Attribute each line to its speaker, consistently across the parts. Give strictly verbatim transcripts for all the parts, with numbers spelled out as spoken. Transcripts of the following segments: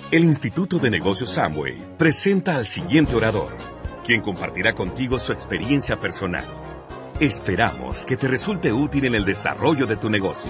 Speaker 1: El Instituto de Negocios Amway presenta al siguiente orador, quien compartirá contigo su experiencia personal. Esperamos que te resulte útil en el desarrollo de tu negocio.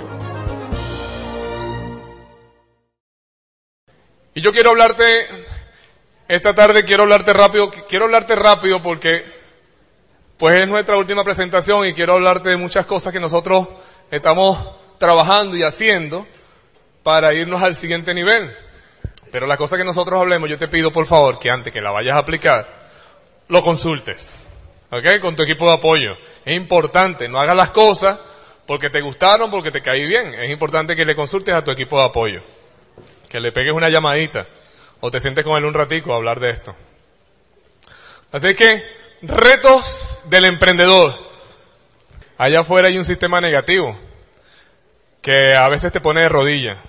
Speaker 2: Y yo quiero hablarte, esta tarde quiero hablarte rápido, quiero hablarte rápido porque pues es nuestra última presentación y quiero hablarte de muchas cosas que nosotros estamos trabajando y haciendo para irnos al siguiente nivel. Pero la cosa que nosotros hablemos, yo te pido por favor que antes que la vayas a aplicar, lo consultes, ¿ok? Con tu equipo de apoyo. Es importante, no hagas las cosas porque te gustaron, porque te caí bien. Es importante que le consultes a tu equipo de apoyo, que le pegues una llamadita o te sientes con él un ratico a hablar de esto. Así que, retos del emprendedor. Allá afuera hay un sistema negativo que a veces te pone de rodillas.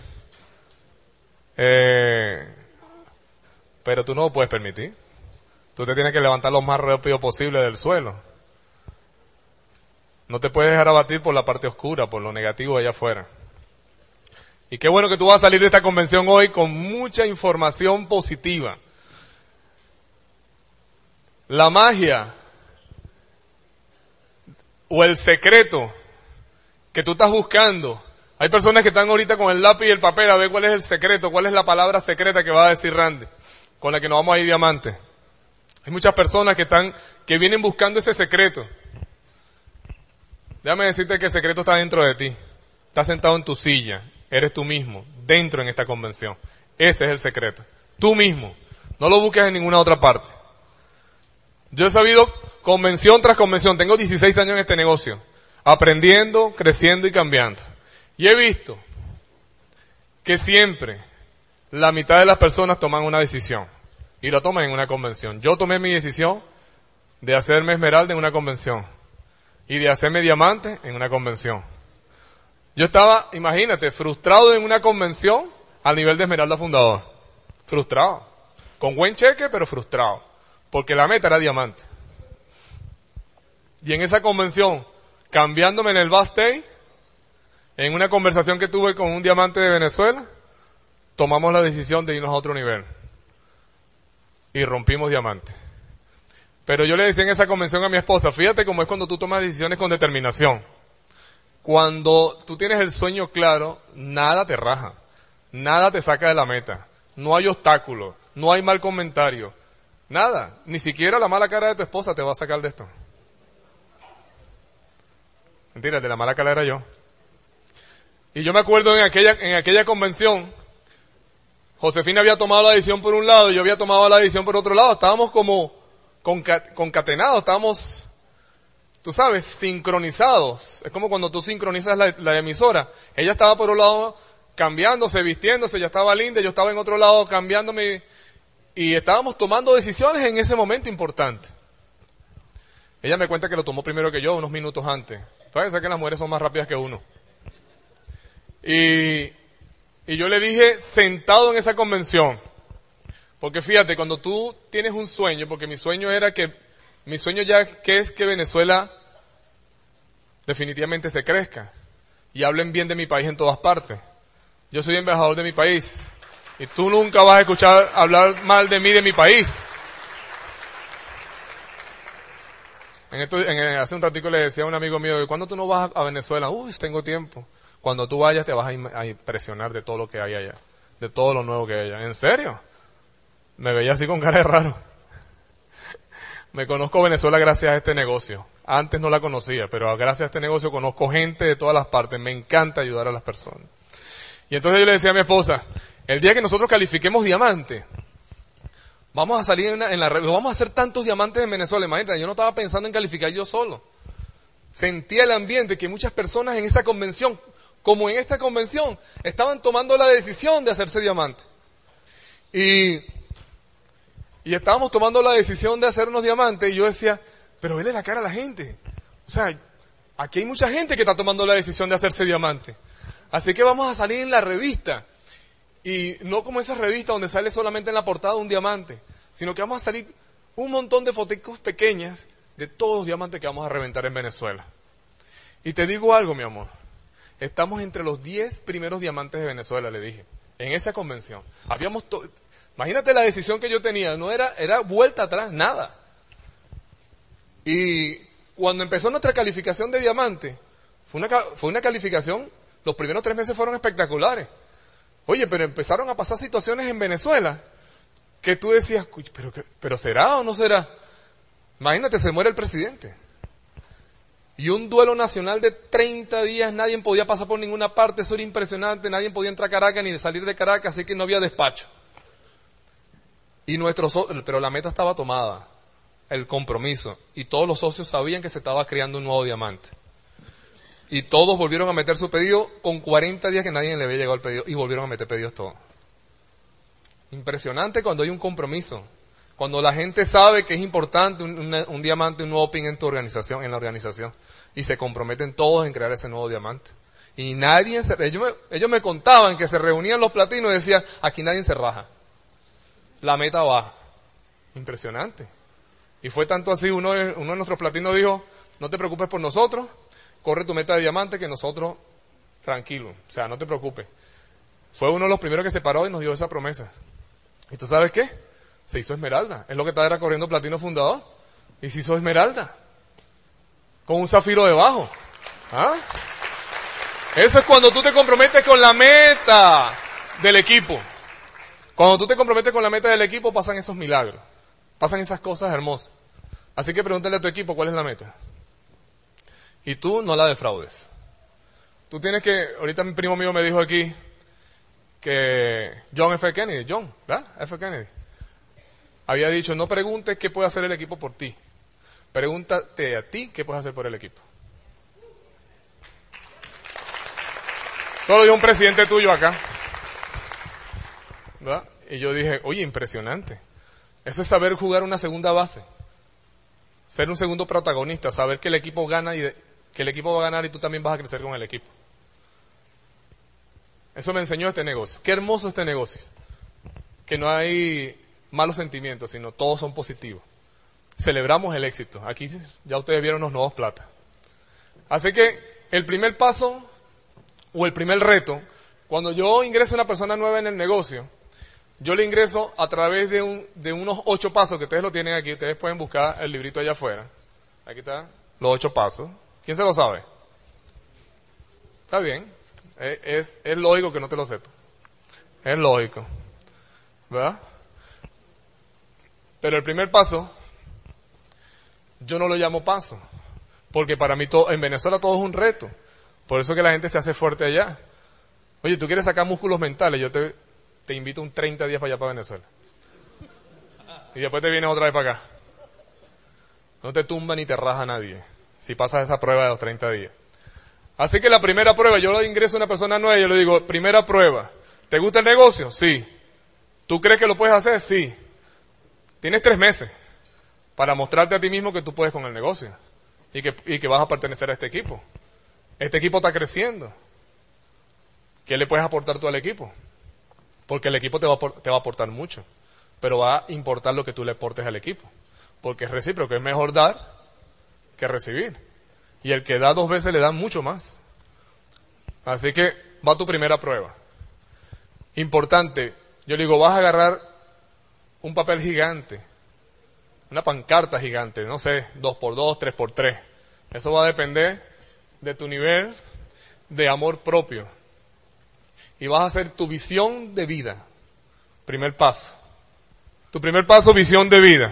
Speaker 2: Eh, pero tú no lo puedes permitir. Tú te tienes que levantar lo más rápido posible del suelo. No te puedes dejar abatir por la parte oscura, por lo negativo allá afuera. Y qué bueno que tú vas a salir de esta convención hoy con mucha información positiva. La magia o el secreto que tú estás buscando. Hay personas que están ahorita con el lápiz y el papel a ver cuál es el secreto, cuál es la palabra secreta que va a decir Randy, con la que nos vamos a ir diamante. Hay muchas personas que están, que vienen buscando ese secreto. Déjame decirte que el secreto está dentro de ti. Estás sentado en tu silla, eres tú mismo, dentro en esta convención. Ese es el secreto. Tú mismo. No lo busques en ninguna otra parte. Yo he sabido convención tras convención, tengo dieciséis años en este negocio, aprendiendo, creciendo y cambiando. Y he visto que siempre la mitad de las personas toman una decisión y la toman en una convención. Yo tomé mi decisión de hacerme esmeralda en una convención y de hacerme diamante en una convención. Yo estaba, imagínate, frustrado en una convención al nivel de esmeralda fundador. Frustrado. Con buen cheque, pero frustrado. Porque la meta era diamante. Y en esa convención, cambiándome en el backstage, en una conversación que tuve con un diamante de Venezuela, tomamos la decisión de irnos a otro nivel. Y rompimos diamante. Pero yo le decía en esa convención a mi esposa, fíjate cómo es cuando tú tomas decisiones con determinación. Cuando tú tienes el sueño claro, nada te raja, nada te saca de la meta. No hay obstáculos, no hay mal comentario, nada. Ni siquiera la mala cara de tu esposa te va a sacar de esto. Mentira, de la mala cara era yo. Y yo me acuerdo en aquella, en aquella convención, Josefina había tomado la decisión por un lado y yo había tomado la decisión por otro lado. Estábamos como concatenados, estábamos, tú sabes, sincronizados. Es como cuando tú sincronizas la, la emisora. Ella estaba por un lado cambiándose, vistiéndose, ya estaba linda, yo estaba en otro lado cambiándome y estábamos tomando decisiones en ese momento importante. Ella me cuenta que lo tomó primero que yo, unos minutos antes. Parece que las mujeres son más rápidas que uno. Y, y yo le dije, sentado en esa convención, porque fíjate, cuando tú tienes un sueño, porque mi sueño era que, mi sueño ya que es que Venezuela definitivamente se crezca y hablen bien de mi país en todas partes. Yo soy embajador de mi país y tú nunca vas a escuchar hablar mal de mí, de mi país. En esto, en, hace un ratico le decía a un amigo mío, ¿cuándo tú no vas a, a Venezuela? Uy, tengo tiempo. Cuando tú vayas te vas a, a impresionar de todo lo que hay allá, de todo lo nuevo que hay allá. ¿En serio? Me veía así con cara de raro. Me conozco Venezuela gracias a este negocio. Antes no la conocía, pero gracias a este negocio conozco gente de todas las partes. Me encanta ayudar a las personas. Y entonces yo le decía a mi esposa, el día que nosotros califiquemos diamante, vamos a salir en, una, en la red, vamos a hacer tantos diamantes en Venezuela. Imagínate, yo no estaba pensando en calificar yo solo. Sentía el ambiente que muchas personas en esa convención, como en esta convención, estaban tomando la decisión de hacerse diamante. Y, y estábamos tomando la decisión de hacernos diamantes y yo decía, pero vele la cara a la gente. O sea, aquí hay mucha gente que está tomando la decisión de hacerse diamante. Así que vamos a salir en la revista. Y no como esa revista donde sale solamente en la portada un diamante, sino que vamos a salir un montón de fotos pequeñas de todos los diamantes que vamos a reventar en Venezuela. Y te digo algo, mi amor. Estamos entre los diez primeros diamantes de Venezuela, le dije. en esa convención. Habíamos to- Imagínate la decisión que yo tenía, no era, era vuelta atrás, nada. Y cuando empezó nuestra calificación de diamante, fue una, fue una calificación, los primeros tres meses fueron espectaculares. Oye, pero empezaron a pasar situaciones en Venezuela que tú decías, pero, pero ¿será o no será? Imagínate, se muere el presidente. Y un duelo nacional de treinta días, nadie podía pasar por ninguna parte, eso era impresionante, nadie podía entrar a Caracas ni de salir de Caracas, así que no había despacho. Y nuestro so- pero la meta estaba tomada, el compromiso, y todos los socios sabían que se estaba creando un nuevo diamante. Y todos volvieron a meter su pedido con cuarenta días que nadie le había llegado el pedido, y volvieron a meter pedidos todos. Impresionante cuando hay un compromiso, cuando la gente sabe que es importante un, un, un diamante, un nuevo pin en tu organización, en la organización, y se comprometen todos en crear ese nuevo diamante. Y nadie, se, ellos, me, ellos me contaban que se reunían los platinos y decían, aquí nadie se raja, la meta baja. Impresionante. Y fue tanto así, uno de, uno de nuestros platinos dijo, no te preocupes por nosotros, corre tu meta de diamante que nosotros, tranquilo, o sea, no te preocupes. Fue uno de los primeros que se paró y nos dio esa promesa. ¿Y tú sabes qué? Se hizo esmeralda. Es lo que estaba era corriendo platino fundador. Y se hizo esmeralda. Con un zafiro debajo. ¿Ah? Eso es cuando tú te comprometes con la meta del equipo. Cuando tú te comprometes con la meta del equipo pasan esos milagros. Pasan esas cosas hermosas. Así que pregúntale a tu equipo cuál es la meta. Y tú no la defraudes. Tú tienes que, ahorita mi primo mío me dijo aquí que John F. Kennedy, John, ¿verdad? F. Kennedy, había dicho, no preguntes qué puede hacer el equipo por ti. Pregúntate a ti qué puedes hacer por el equipo. Solo dio un presidente tuyo acá. ¿Verdad? Y yo dije, oye, impresionante. Eso es saber jugar una segunda base. Ser un segundo protagonista, saber que el equipo gana y de, que el equipo va a ganar y tú también vas a crecer con el equipo. Eso me enseñó este negocio. Qué hermoso este negocio. Que no hay malos sentimientos, sino todos son positivos. Celebramos el éxito. Aquí ya ustedes vieron los nuevos platas. Así que el primer paso o el primer reto, cuando yo ingreso a una persona nueva en el negocio, yo le ingreso a través de, un, de unos ocho pasos que ustedes lo tienen aquí. Ustedes pueden buscar el librito allá afuera. Aquí está, los ocho pasos. ¿Quién se lo sabe? Está bien. Es, es, es lógico que no te lo sepa. Es lógico. ¿Verdad? Pero el primer paso, yo no lo llamo paso. Porque para mí todo, en Venezuela todo es un reto. Por eso que la gente se hace fuerte allá. Oye, tú quieres sacar músculos mentales, yo te, te invito un treinta días para allá, para Venezuela. Y después te vienes otra vez para acá. No te tumba ni te raja nadie, si pasas esa prueba de los treinta días. Así que la primera prueba, yo le ingreso a una persona nueva y yo le digo, primera prueba, ¿te gusta el negocio? Sí. ¿Tú crees que lo puedes hacer? Sí. Tienes tres meses para mostrarte a ti mismo que tú puedes con el negocio y que, y que vas a pertenecer a este equipo. Este equipo está creciendo. ¿Qué le puedes aportar tú al equipo? Porque el equipo te va, a, te va a aportar mucho, pero va a importar lo que tú le aportes al equipo. Porque es recíproco, es mejor dar que recibir. Y el que da dos veces le da mucho más. Así que va tu primera prueba. Importante, yo le digo, vas a agarrar un papel gigante, una pancarta gigante, no sé, dos por dos, tres por tres. Eso va a depender de tu nivel de amor propio. Y vas a hacer tu visión de vida. Primer paso. Tu primer paso, visión de vida.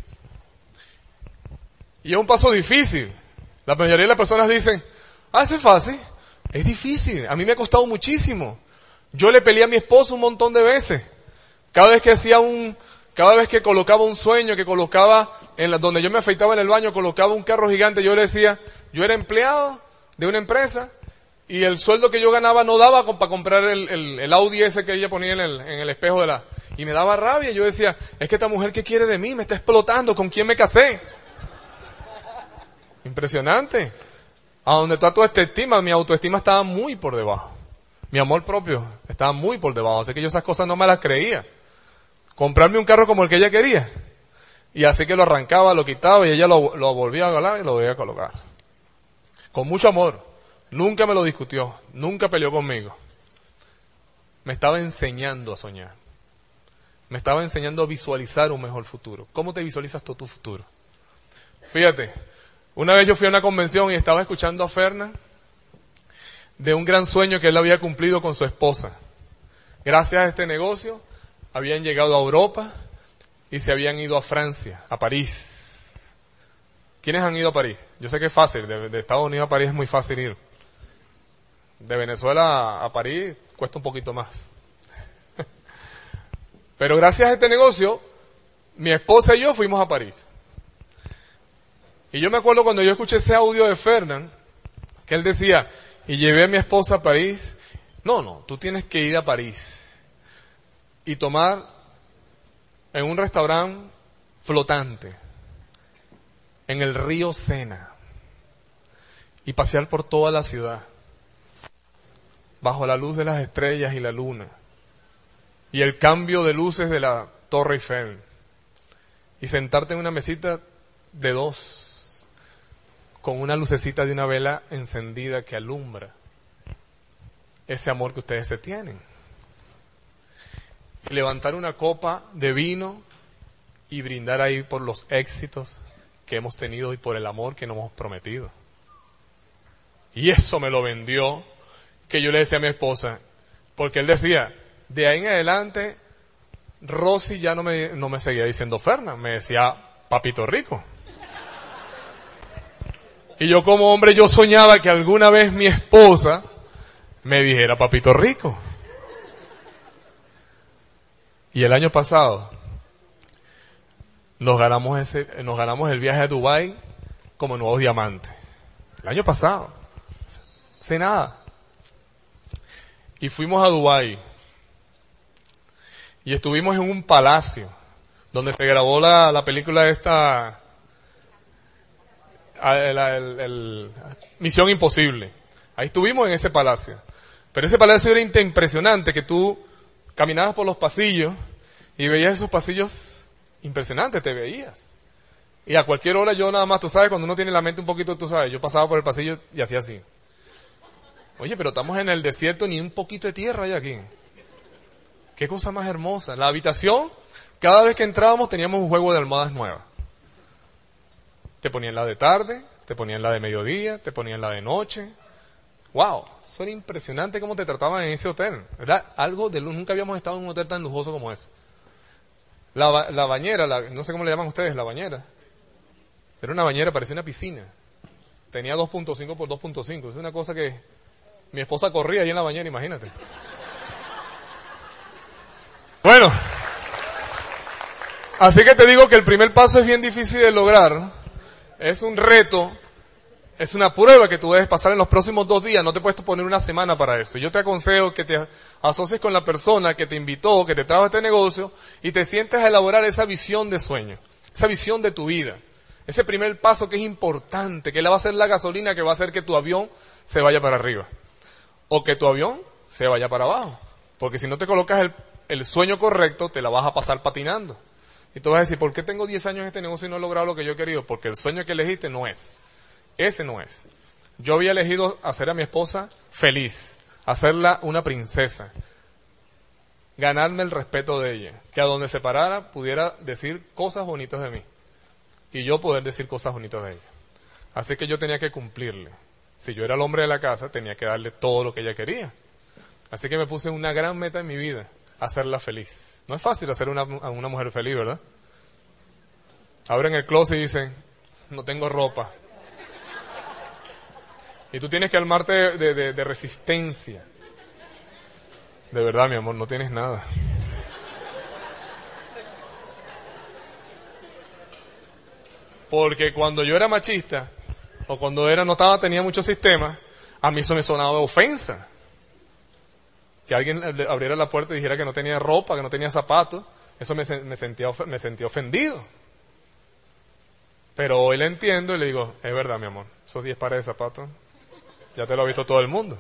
Speaker 2: Y es un paso difícil. La mayoría de las personas dicen, ah, eso es fácil. Es difícil. A mí me ha costado muchísimo. Yo le peleé a mi esposo un montón de veces. Cada vez que hacía un, cada vez que colocaba un sueño, que colocaba, en la, donde yo me afeitaba en el baño, colocaba un carro gigante, yo le decía, yo era empleado de una empresa y el sueldo que yo ganaba no daba para comprar el, el, el Audi ese que ella ponía en el, en el espejo de la... Y me daba rabia. Yo decía, es que esta mujer, ¿qué quiere de mí? Me está explotando. ¿Con quién me casé? Impresionante. A donde está tu autoestima, mi autoestima estaba muy por debajo. Mi amor propio estaba muy por debajo. Así que yo esas cosas no me las creía. Comprarme un carro como el que ella quería. Y así que lo arrancaba, lo quitaba y ella lo, lo volvía a ganar y lo volvía a colocar. Con mucho amor. Nunca me lo discutió. Nunca peleó conmigo. me estaba enseñando a soñar. Me estaba enseñando a visualizar un mejor futuro. ¿Cómo te visualizas tú tu futuro? Fíjate, una vez yo fui a una convención y estaba escuchando a Fernan de un gran sueño que él había cumplido con su esposa. Gracias a este negocio, habían llegado a Europa y se habían ido a Francia, a París. ¿Quiénes han ido a París? Yo sé que es fácil, de, de Estados Unidos a París es muy fácil ir. De Venezuela a París cuesta un poquito más. Pero gracias a este negocio, mi esposa y yo fuimos a París. Y yo me acuerdo cuando yo escuché ese audio de Fernan, que él decía, y llevé a mi esposa a París. No, no, tú tienes que ir a París y tomar en un restaurante flotante, en el río Sena, y pasear por toda la ciudad, bajo la luz de las estrellas y la luna, y el cambio de luces de la Torre Eiffel, y sentarte en una mesita de dos, con una lucecita de una vela encendida que alumbra ese amor que ustedes se tienen. Y levantar una copa de vino y brindar ahí por los éxitos que hemos tenido y por el amor que nos hemos prometido. Y eso me lo vendió, que yo le decía a mi esposa, porque él decía, de ahí en adelante, Rosy ya no me, no me seguía diciendo Fernan, me decía Papito Rico. Y yo como hombre, yo soñaba que alguna vez mi esposa me dijera Papito Rico. Y el año pasado nos ganamos ese, nos ganamos el viaje a Dubái como nuevos diamantes. El año pasado, sé nada. Y fuimos a Dubái y estuvimos en un palacio donde se grabó la, la película esta, el, el, el, Misión Imposible. Ahí estuvimos en ese palacio. Pero ese palacio era impresionante, que tú caminabas por los pasillos y veías esos pasillos impresionantes, te veías. Y a cualquier hora yo nada más, tú sabes, cuando uno tiene la mente un poquito, tú sabes, yo pasaba por el pasillo y hacía así. Oye, pero estamos en el desierto, ni un poquito de tierra hay aquí. Qué cosa más hermosa. La habitación, cada vez que entrábamos teníamos un juego de almohadas nuevas. Te ponían la de tarde, te ponían la de mediodía, te ponían la de noche. Wow, eso era impresionante cómo te trataban en ese hotel, ¿verdad? Algo de luz, nunca habíamos estado en un hotel tan lujoso como ese. La, ba- la bañera, la, no sé cómo le llaman ustedes, la bañera. Era una bañera, parecía una piscina. Tenía dos punto cinco por dos punto cinco, es una cosa que mi esposa corría ahí en la bañera, imagínate. Bueno, así que te digo que el primer paso es bien difícil de lograr, ¿no? Es un reto. Es una prueba que tú debes pasar en los próximos dos días, no te puedes poner una semana para eso. Yo te aconsejo que te asocies con la persona que te invitó, que te trajo a este negocio y te sientes a elaborar esa visión de sueño, esa visión de tu vida. Ese primer paso que es importante, que le va a ser la gasolina que va a hacer que tu avión se vaya para arriba o que tu avión se vaya para abajo. Porque si no te colocas el, el sueño correcto, te la vas a pasar patinando. Y tú vas a decir, ¿por qué tengo diez años en este negocio y no he logrado lo que yo he querido? Porque el sueño que elegiste no es. Ese no es. Yo había elegido hacer a mi esposa feliz, hacerla una princesa, ganarme el respeto de ella, que a donde se parara pudiera decir cosas bonitas de mí y yo poder decir cosas bonitas de ella. Así que yo tenía que cumplirle. Si yo era el hombre de la casa, tenía que darle todo lo que ella quería. Así que me puse una gran meta en mi vida, hacerla feliz. No es fácil hacer una, a una mujer feliz, ¿verdad? Abren el closet y dicen, no tengo ropa. Y tú tienes que armarte de, de, de, de resistencia. De verdad, mi amor, no tienes nada. Porque cuando yo era machista, o cuando era no estaba, tenía mucho sistema, a mí eso me sonaba de ofensa. Que alguien abriera la puerta y dijera que no tenía ropa, que no tenía zapatos, eso me, me, sentía, me sentía ofendido. Pero hoy le entiendo y le digo, es verdad, mi amor, esos diez pares de zapatos, ya te lo ha visto todo el mundo.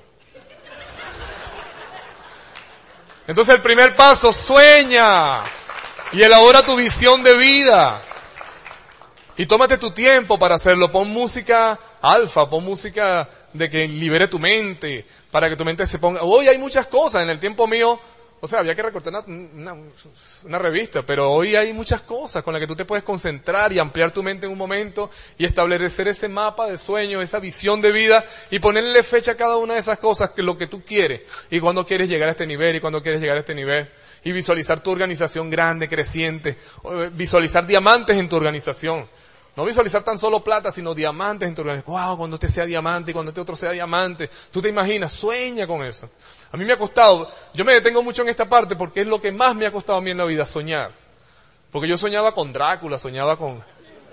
Speaker 2: Entonces el primer paso, sueña y elabora tu visión de vida. Y tómate tu tiempo para hacerlo. Pon música alfa, pon música de que libere tu mente, para que tu mente se ponga... Hoy hay muchas cosas, en el tiempo mío, o sea, había que recortar una, una, una revista, pero hoy hay muchas cosas con las que tú te puedes concentrar y ampliar tu mente en un momento y establecer ese mapa de sueño, esa visión de vida y ponerle fecha a cada una de esas cosas, que lo que tú quieres, y cuando quieres llegar a este nivel y cuando quieres llegar a este nivel, y visualizar tu organización grande, creciente, visualizar diamantes en tu organización. No visualizar tan solo plata, sino diamantes en tu organización. Wow, cuando este sea diamante y cuando este otro sea diamante. Tú te imaginas, sueña con eso. A mí me ha costado, yo me detengo mucho en esta parte porque es lo que más me ha costado a mí en la vida, soñar. Porque yo soñaba con Drácula, soñaba con...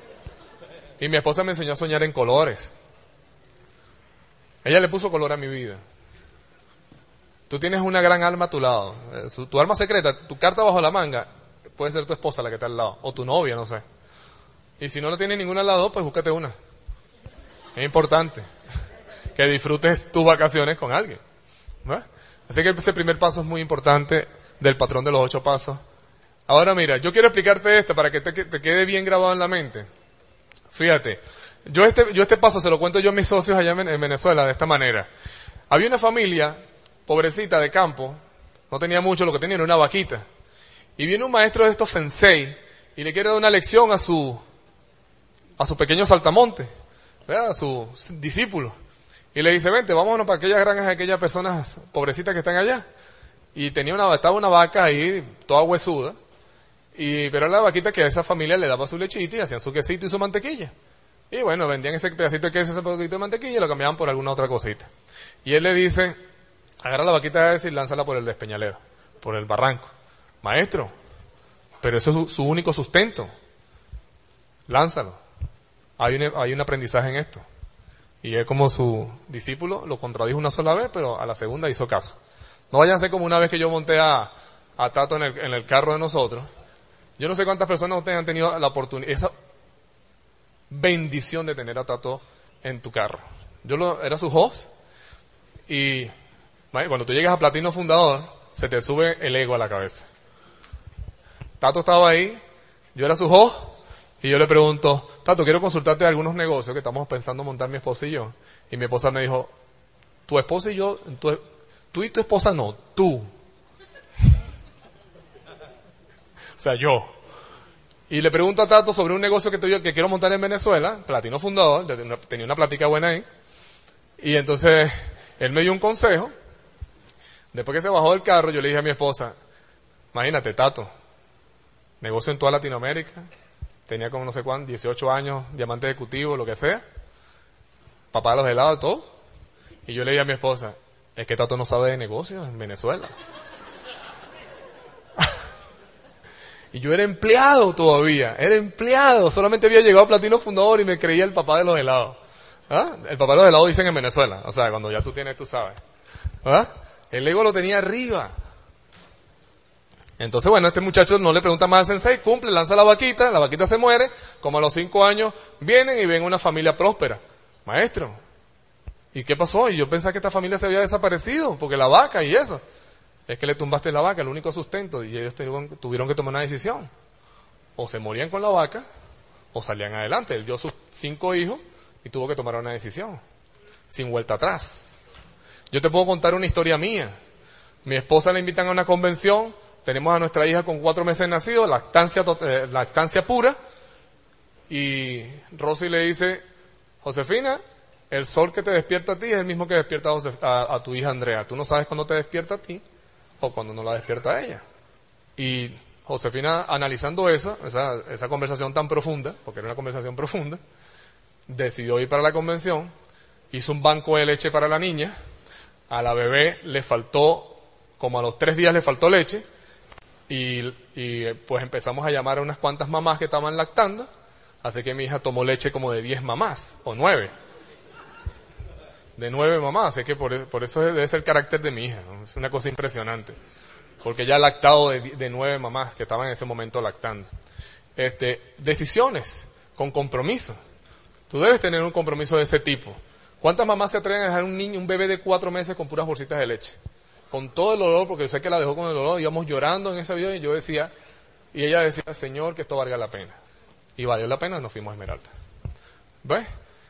Speaker 2: Y mi esposa me enseñó a soñar en colores. Ella le puso color a mi vida. Tú tienes una gran alma a tu lado. Tu alma secreta, tu carta bajo la manga, puede ser tu esposa la que está al lado. O tu novia, no sé. Y si no la tienes ninguna al lado, pues búscate una. Es importante que disfrutes tus vacaciones con alguien, ¿no? Así que ese primer paso es muy importante del patrón de los ocho pasos. Ahora mira, yo quiero explicarte esto para que te, te quede bien grabado en la mente. Fíjate, yo este, yo este paso se lo cuento yo a mis socios allá en, en Venezuela de esta manera. Había una familia pobrecita de campo, no tenía mucho, lo que tenía era una vaquita. Y viene un maestro de estos sensei y le quiere dar una lección a su... a su pequeño saltamonte, ¿verdad? A su discípulo. Y le dice, vente, vámonos para aquellas granjas de aquellas personas pobrecitas que están allá. Y tenía una, estaba una vaca ahí, toda huesuda, y, pero era la vaquita que a esa familia le daba su lechita y hacían su quesito y su mantequilla. Y bueno, vendían ese pedacito de queso, ese pedacito de mantequilla y lo cambiaban por alguna otra cosita. Y él le dice, agarra la vaquita esa y lánzala por el despeñalero, por el barranco. Maestro, pero eso es su, su único sustento. Lánzalo. Hay un, hay un aprendizaje en esto. Y es como su discípulo lo contradijo una sola vez, pero a la segunda hizo caso. No vayan a ser como una vez que yo monté a, a Tato en el, en el carro de nosotros. Yo no sé cuántas personas ustedes han tenido la oportunidad, esa bendición de tener a Tato en tu carro. Yo lo, era su host y cuando tú llegas a Platino Fundador, se te sube el ego a la cabeza. Tato estaba ahí, yo era su host. Y yo le pregunto, Tato, quiero consultarte de algunos negocios que estamos pensando montar mi esposa y yo. Y mi esposa me dijo, tu esposa y yo, tu, tú y tu esposa no, tú. O sea, yo. Y le pregunto a Tato sobre un negocio que, estoy, que quiero montar en Venezuela, Platino Fundador, tenía una plática buena ahí. Y entonces, él me dio un consejo. Después que se bajó del carro, yo le dije a mi esposa, imagínate, Tato, negocio en toda Latinoamérica. Tenía como no sé cuánto, dieciocho años, diamante ejecutivo, lo que sea. Papá de los helados, todo. Y yo le dije a mi esposa, es que Tato no sabe de negocios en Venezuela. Y yo era empleado todavía, era empleado. Solamente había llegado a Platino Fundador y me creía el papá de los helados. ¿Ah? El papá de los helados dicen en Venezuela. O sea, cuando ya tú tienes, tú sabes. ¿Ah? El ego lo tenía arriba. Entonces, bueno, este muchacho no le pregunta más al sensei, cumple, lanza la vaquita, la vaquita se muere, como a los cinco años vienen y ven una familia próspera. Maestro, ¿y qué pasó? Y yo pensaba que esta familia se había desaparecido, porque la vaca y eso. Es que le tumbaste la vaca, el único sustento, y ellos tuvieron, tuvieron que tomar una decisión. O se morían con la vaca, o salían adelante. Él dio sus cinco hijos y tuvo que tomar una decisión, sin vuelta atrás. Yo te puedo contar una historia mía. Mi esposa la invitan a una convención. Tenemos a nuestra hija con cuatro meses nacido, lactancia, eh, lactancia pura. Y Rosy le dice, Josefina, el sol que te despierta a ti es el mismo que despierta a, Josef, a, a tu hija Andrea. Tú no sabes cuándo te despierta a ti o cuándo no la despierta a ella. Y Josefina, analizando eso, esa, esa conversación tan profunda, porque era una conversación profunda, decidió ir para la convención, hizo un banco de leche para la niña, a la bebé le faltó, como a los tres días le faltó leche, Y, y pues empezamos a llamar a unas cuantas mamás que estaban lactando, así que mi hija tomó leche como de diez mamás, o nueve, de nueve mamás, así que por, por eso debe ser el carácter de mi hija, ¿no? Es una cosa impresionante, porque ya ha lactado de, de nueve mamás que estaban en ese momento lactando. Este, decisiones, con compromiso, tú debes tener un compromiso de ese tipo. ¿Cuántas mamás se atreven a dejar un niño, un bebé de cuatro meses con puras bolsitas de leche? Con todo el olor, porque yo sé que la dejó con el olor, íbamos llorando en ese video y yo decía, y ella decía, Señor, que esto valga la pena. Y valió la pena, nos fuimos a Esmeralda. ¿Ves?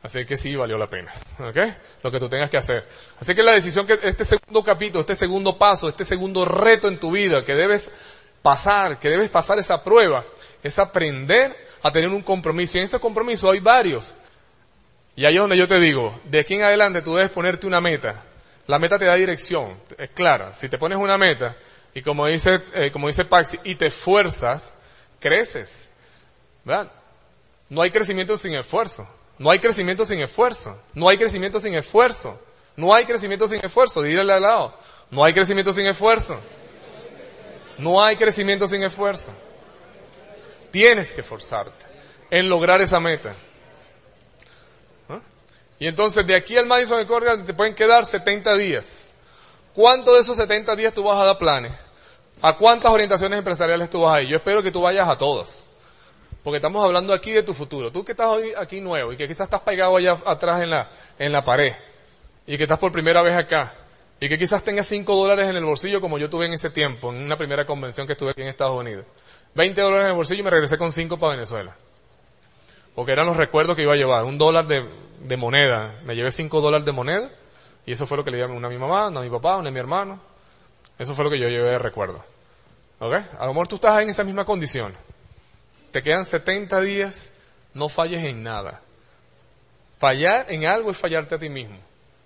Speaker 2: Así que sí, valió la pena, ¿ok? Lo que tú tengas que hacer. Así que la decisión que este segundo capítulo, este segundo paso, este segundo reto en tu vida que debes pasar, que debes pasar esa prueba, es aprender a tener un compromiso. Y en ese compromiso hay varios. Y ahí es donde yo te digo, de aquí en adelante tú debes ponerte una meta. La meta te da dirección, es clara. Si te pones una meta y como dice, eh, como dice Paxi, y te esfuerzas, creces. ¿Verdad? No hay crecimiento sin esfuerzo. No hay crecimiento sin esfuerzo. No hay crecimiento sin esfuerzo. No hay crecimiento sin esfuerzo. Dígale al lado. No hay crecimiento sin esfuerzo. No hay crecimiento sin esfuerzo. Tienes que esforzarte en lograr esa meta. ¿Ah? Y entonces de aquí al Madison Square Garden te pueden quedar setenta días. ¿Cuánto de esos setenta días tú vas a dar planes? ¿A cuántas orientaciones empresariales tú vas a ir? Yo espero que tú vayas a todas. Porque estamos hablando aquí de tu futuro. Tú que estás hoy aquí nuevo y que quizás estás pegado allá atrás en la, en la pared y que estás por primera vez acá y que quizás tengas cinco dólares en el bolsillo como yo tuve en ese tiempo, en una primera convención que estuve aquí en Estados Unidos. veinte dólares en el bolsillo y me regresé con cinco para Venezuela. Porque eran los recuerdos que iba a llevar. Un dólar de, de moneda. Me llevé cinco dólares de moneda y eso fue lo que le llevé una a mi mamá, una a mi papá, una a mi hermano. Eso fue lo que yo llevé de recuerdo. ¿Ok? A lo mejor tú estás en esa misma condición. Te quedan setenta días, no falles en nada. Fallar en algo es fallarte a ti mismo.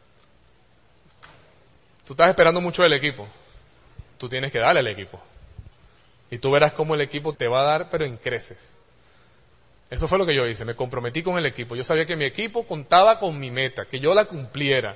Speaker 2: Tú estás esperando mucho del equipo. Tú tienes que darle al equipo. Y tú verás cómo el equipo te va a dar, pero en creces. Eso fue lo que yo hice, me comprometí con el equipo. Yo sabía que mi equipo contaba con mi meta, que yo la cumpliera.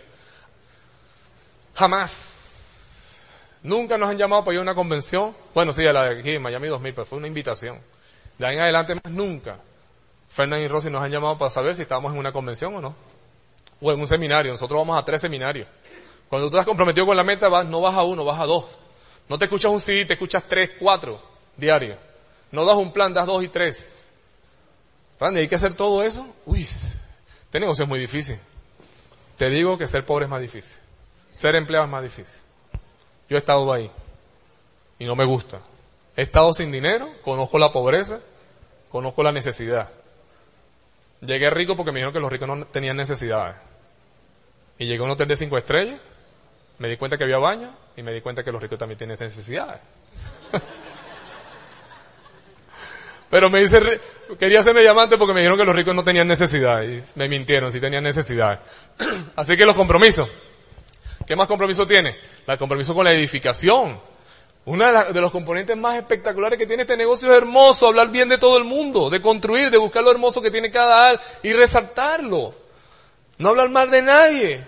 Speaker 2: Jamás. Nunca nos han llamado para ir a una convención. Bueno, sí, a la de aquí en Miami dos mil, pero fue una invitación. De ahí en adelante más nunca. Fernando y Rosy nos han llamado para saber si estábamos en una convención o no. O en un seminario. Nosotros vamos a tres seminarios. Cuando tú estás comprometido con la meta, vas, no vas a uno, vas a dos. No te escuchas un C D, te escuchas tres, cuatro diarios. No das un plan, das dos y tres. Randy, hay que hacer todo eso. Uy, este negocio es muy difícil. Te digo que ser pobre es más difícil. Ser empleado es más difícil. Yo he estado ahí y no me gusta. He estado sin dinero, conozco la pobreza, conozco la necesidad. Llegué rico porque me dijeron que los ricos no tenían necesidades. Y llegué a un hotel de cinco estrellas, me di cuenta que había baño y me di cuenta que los ricos también tienen necesidades. Pero me dice, quería hacerme diamante porque me dijeron que los ricos no tenían necesidades. Y me mintieron, sí tenían necesidades. Así que los compromisos. ¿Qué más compromiso tiene? El compromiso con la edificación. Uno de, de los componentes más espectaculares que tiene este negocio es hermoso, hablar bien de todo el mundo, de construir, de buscar lo hermoso que tiene cada al y resaltarlo. No hablar mal de nadie.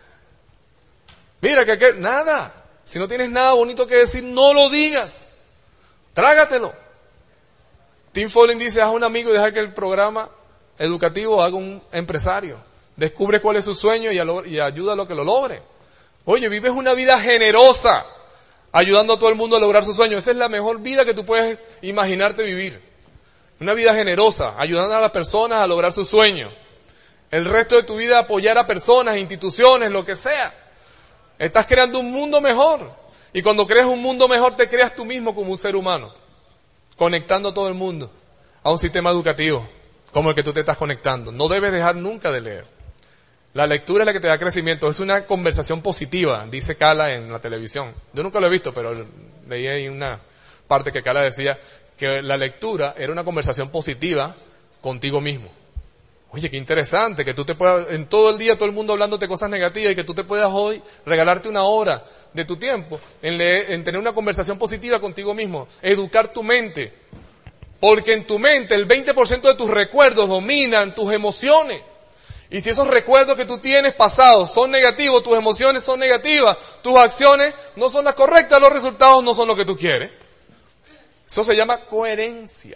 Speaker 2: Mira que aquel, nada. Si no tienes nada bonito que decir, no lo digas. Trágatelo. Tim Follen dice, haz un amigo y deja que el programa educativo haga un empresario. Descubre cuál es su sueño y, a y ayuda a lo que lo logre. Oye, vives una vida generosa, ayudando a todo el mundo a lograr sus sueños. Esa es la mejor vida que tú puedes imaginarte vivir. Una vida generosa, ayudando a las personas a lograr sus sueños. El resto de tu vida apoyar a personas, instituciones, lo que sea. Estás creando un mundo mejor. Y cuando creas un mundo mejor, te creas tú mismo como un ser humano. Conectando a todo el mundo a un sistema educativo como el que tú te estás conectando. No debes dejar nunca de leer. La lectura es la que te da crecimiento. Es una conversación positiva, dice Cala en la televisión. Yo nunca lo he visto, pero leí ahí una parte que Cala decía que la lectura era una conversación positiva contigo mismo. Oye, qué interesante que tú te puedas, en todo el día todo el mundo hablándote cosas negativas y que tú te puedas hoy regalarte una hora de tu tiempo en, leer, en tener una conversación positiva contigo mismo, educar tu mente. Porque en tu mente el veinte por ciento de tus recuerdos dominan tus emociones. Y si esos recuerdos que tú tienes pasados son negativos, tus emociones son negativas, tus acciones no son las correctas, los resultados no son lo que tú quieres. Eso se llama coherencia.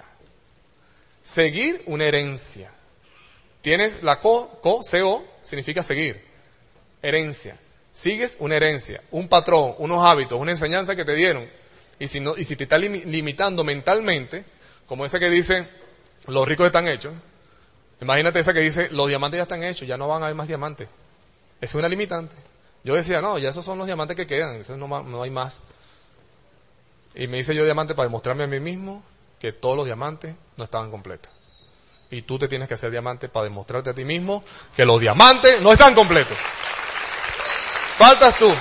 Speaker 2: Seguir una herencia. Tienes la co, co, co, significa seguir. Herencia. Sigues una herencia, un patrón, unos hábitos, una enseñanza que te dieron. Y si, no, y si te está lim, limitando mentalmente, como esa que dice, los ricos están hechos. Imagínate esa que dice, los diamantes ya están hechos, ya no van a haber más diamantes. Es una limitante. Yo decía, no, ya esos son los diamantes que quedan, eso no, no hay más. Y me hice yo diamante para demostrarme a mí mismo que todos los diamantes no estaban completos. Y tú te tienes que hacer diamante para demostrarte a ti mismo que los diamantes no están completos. Faltas tú.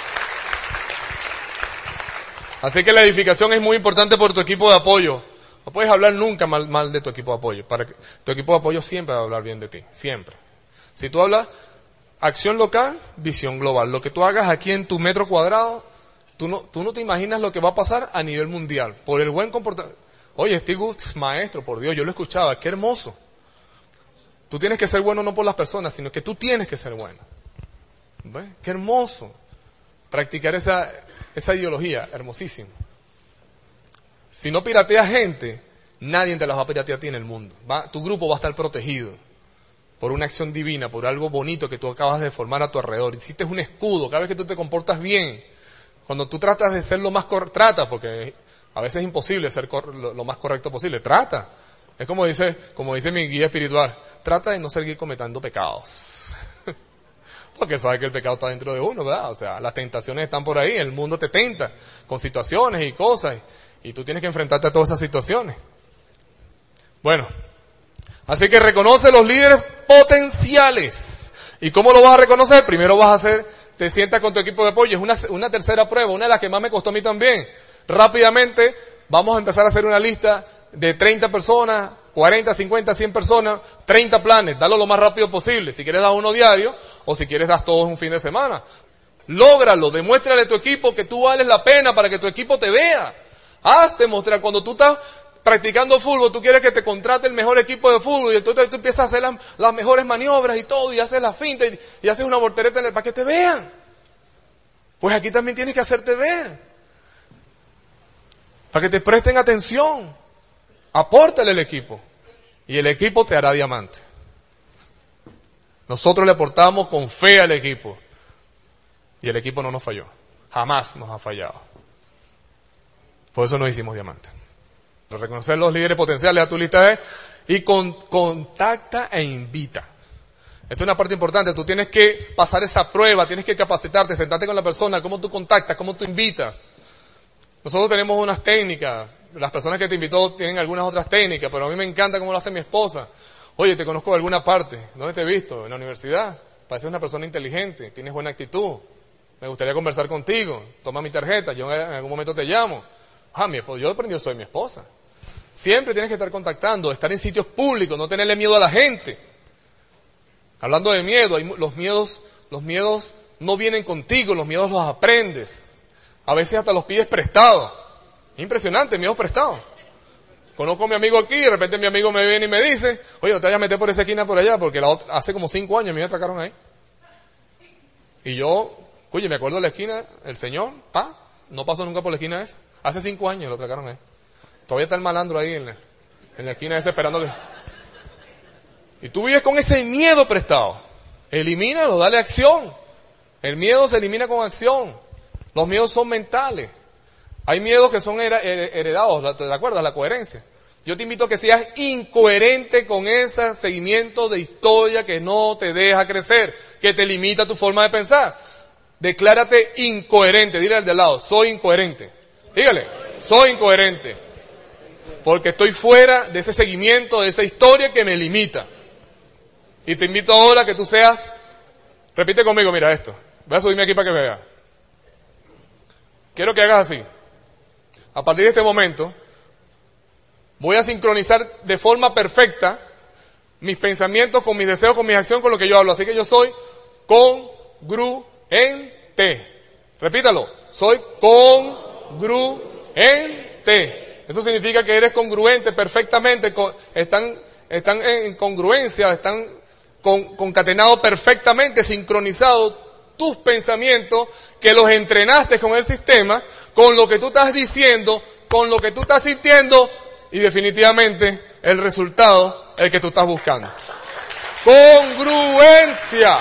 Speaker 2: Así que la edificación es muy importante por tu equipo de apoyo. No puedes hablar nunca mal, mal de tu equipo de apoyo. Para que, tu equipo de apoyo siempre va a hablar bien de ti. Siempre. Si tú hablas acción local, visión global. Lo que tú hagas aquí en tu metro cuadrado, tú no, tú no te imaginas lo que va a pasar a nivel mundial. Por el buen comportamiento. Oye, Steve Woods, maestro, por Dios, yo lo escuchaba, qué hermoso. Tú tienes que ser bueno no por las personas, sino que tú tienes que ser bueno. ¿Ves? Qué hermoso. Practicar esa, esa ideología, hermosísimo. Si no pirateas gente, nadie te las va a piratear a ti en el mundo. ¿Va? Tu grupo va a estar protegido por una acción divina, por algo bonito que tú acabas de formar a tu alrededor. Hiciste un escudo, cada vez que tú te comportas bien, cuando tú tratas de ser lo más correcto, trata, porque a veces es imposible ser cor lo, lo más correcto posible, trata. Es como dice, como dice mi guía espiritual, trata de no seguir cometiendo pecados. Porque sabe que el pecado está dentro de uno, ¿verdad? O sea, las tentaciones están por ahí, el mundo te tenta con situaciones y cosas, y, y tú tienes que enfrentarte a todas esas situaciones. Bueno, así que reconoce los líderes potenciales. ¿Y cómo lo vas a reconocer? Primero vas a hacer, te sientas con tu equipo de apoyo. Es una, una tercera prueba, una de las que más me costó a mí también. Rápidamente vamos a empezar a hacer una lista de treinta personas, cuarenta, cincuenta, cien personas, treinta planes, dalo lo más rápido posible. Si quieres dar uno diario o si quieres dar todos un fin de semana. Lógralo, demuéstrale a tu equipo que tú vales la pena para que tu equipo te vea. Hazte mostrar, cuando tú estás practicando fútbol, tú quieres que te contrate el mejor equipo de fútbol y entonces tú empiezas a hacer las, las mejores maniobras y todo y haces la finta y, y haces una voltereta en el, para que te vean. Pues aquí también tienes que hacerte ver. Para que te presten atención. Apórtale al equipo. Y el equipo te hará diamante. Nosotros le aportamos con fe al equipo. Y el equipo no nos falló. Jamás nos ha fallado. Por eso nos hicimos diamante. Reconocer los líderes potenciales a tu lista de y con, contacta e invita. Esta es una parte importante. Tú tienes que pasar esa prueba, tienes que capacitarte, sentarte con la persona, cómo tú contactas, cómo tú invitas. Nosotros tenemos unas técnicas, las personas que te invitó tienen algunas otras técnicas, pero a mí me encanta cómo lo hace mi esposa. Oye, te conozco de alguna parte, ¿dónde te he visto? En la universidad, pareces una persona inteligente, tienes buena actitud, me gustaría conversar contigo, toma mi tarjeta, yo en algún momento te llamo. Ah, mi esposa, yo aprendido soy mi esposa. Siempre tienes que estar contactando, estar en sitios públicos, no tenerle miedo a la gente. Hablando de miedo, hay, los miedos, los miedos no vienen contigo, los miedos los aprendes. A veces hasta los pides prestados. Impresionante, miedos prestados. Conozco a mi amigo aquí y de repente mi amigo me viene y me dice, oye, no te vayas a meter por esa esquina por allá, porque la otra, hace como cinco años me atracaron ahí. Y yo, oye, me acuerdo de la esquina, el señor, pa, no pasó nunca por la esquina esa. Hace cinco años lo atracaron ahí. Todavía está el malandro ahí en la, en la esquina esa esperándole. Y tú vives con ese miedo prestado. Elimínalo, dale acción. El miedo se elimina con acción. Los miedos son mentales. Hay miedos que son heredados, ¿te acuerdas? La coherencia. Yo te invito a que seas incoherente con ese seguimiento de historia que no te deja crecer, que te limita tu forma de pensar. Declárate incoherente. Dile al de al lado, soy incoherente. Dígale, soy incoherente. Porque estoy fuera de ese seguimiento, de esa historia que me limita. Y te invito ahora a que tú seas, repite conmigo, mira esto. Voy a subirme aquí para que me veas. Quiero que hagas así. A partir de este momento, voy a sincronizar de forma perfecta mis pensamientos con mis deseos, con mis acciones, con lo que yo hablo. Así que yo soy congruente. Repítalo. Soy congruente. Eso significa que eres congruente perfectamente. Con, están, están en congruencia, están con, concatenados perfectamente, sincronizados tus pensamientos, que los entrenaste con el sistema, con lo que tú estás diciendo, con lo que tú estás sintiendo, y definitivamente el resultado es el que tú estás buscando. Congruencia.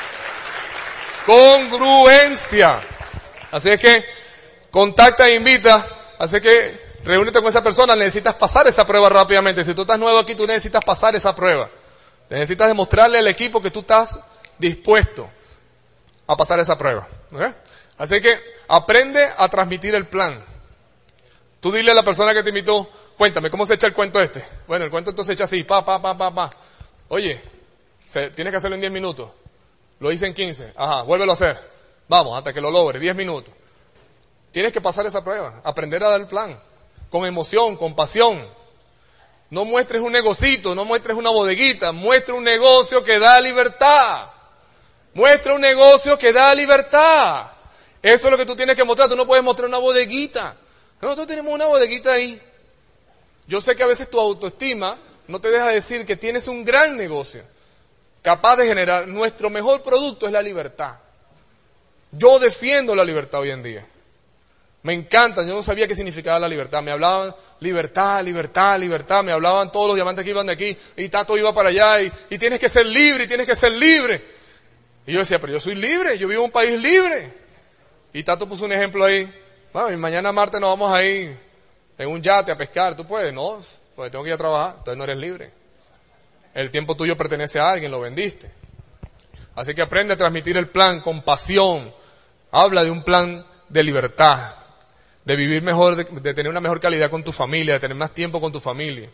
Speaker 2: Congruencia. Así es que contacta e invita. Así que reúnete con esa persona. Necesitas pasar esa prueba rápidamente. Si tú estás nuevo aquí, tú necesitas pasar esa prueba. Necesitas demostrarle al equipo que tú estás dispuesto a pasar esa prueba. ¿Okay? Así que aprende a transmitir el plan. Tú dile a la persona que te invitó, cuéntame, ¿cómo se echa el cuento este? Bueno, el cuento entonces se echa así, pa, pa, pa, pa, pa. Oye, se, tienes que hacerlo en diez minutos. Lo hice en quince. Ajá, vuélvelo a hacer. Vamos, hasta que lo logre, diez minutos. Tienes que pasar esa prueba, aprender a dar el plan. Con emoción, con pasión. No muestres un negocito, no muestres una bodeguita, muestra un negocio que da libertad. Muestra un negocio que da libertad. Eso es lo que tú tienes que mostrar. Tú no puedes mostrar una bodeguita. Nosotros tenemos una bodeguita ahí. Yo sé que a veces tu autoestima no te deja decir que tienes un gran negocio, capaz de generar. Nuestro mejor producto es la libertad. Yo defiendo la libertad hoy en día. Me encanta, yo no sabía qué significaba la libertad. Me hablaban libertad, libertad, libertad. Me hablaban todos los diamantes que iban de aquí. Y Tato iba para allá. Y, y tienes que ser libre, y tienes que ser libre. Y yo decía, pero yo soy libre, yo vivo en un país libre. Y Tato puso un ejemplo ahí. Bueno, y mañana martes nos vamos a ir en un yate a pescar. ¿Tú puedes? No, porque tengo que ir a trabajar. Entonces no eres libre. El tiempo tuyo pertenece a alguien, lo vendiste. Así que aprende a transmitir el plan con pasión. Habla de un plan de libertad, de vivir mejor, de, de tener una mejor calidad con tu familia, de tener más tiempo con tu familia.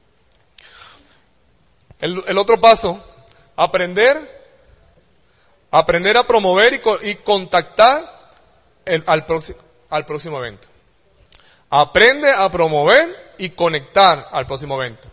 Speaker 2: El, el otro paso, aprender, aprender a promover y, co, y contactar el, al, próximo, al próximo evento. Aprende a promover y conectar al próximo evento.